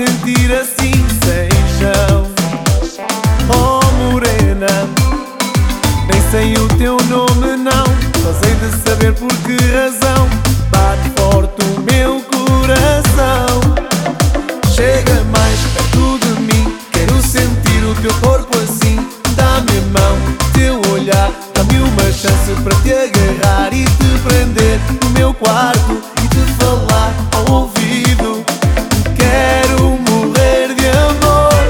sentir assim sem chão. Oh morena, nem sei o teu nome não, só sei de saber por que razão bate forte o meu coração. Chega mais perto de mim, quero sentir o teu corpo assim. Dá-me a mão, teu olhar, dá-me uma chance para te agarrar e te prender no meu quarto e te falar ao ouvido. Quero morrer de amor.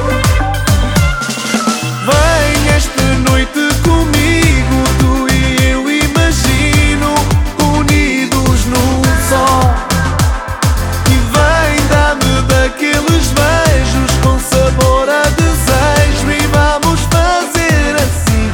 Vem esta noite comigo, tu e eu imagino, unidos num só. E vem, dá-me daqueles beijos com sabor a desejo e vamos fazer assim.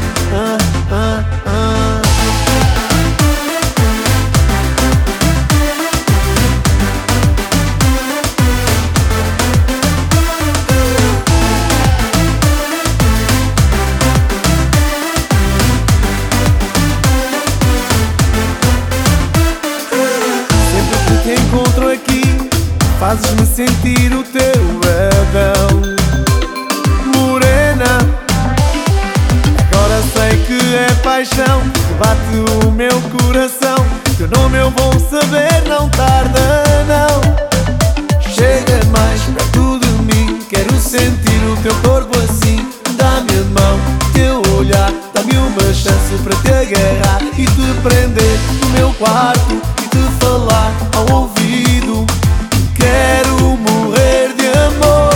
Sempre que te encontro aqui, fazes-me sentir o teu Adão. Morena, agora sei que é paixão que bate o meu coração. Teu nome eu vou saber, não tarda não. Chega mais perto de mim, quero sentir o teu corpo assim. Dá-me a mão, teu olhar, dá-me uma chance para te agarrar e te prender no meu quarto e te falar ao ouvido. Quero morrer de amor.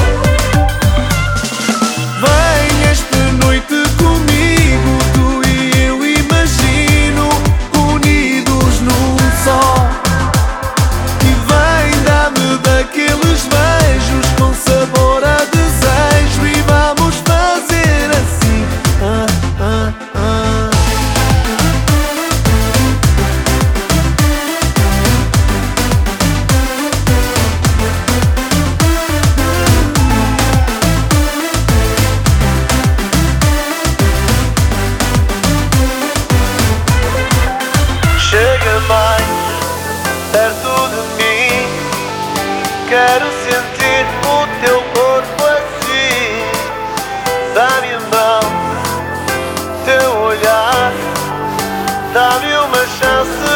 Vem esta noite comigo, tu e eu imagino, unidos num só. E vem, dá-me daqueles beijos com sabor a desejo e vamos fazer assim. Chega mais perto de mim, quero sentir o teu corpo assim. Dá-me a mão, teu olhar, dá-me uma chance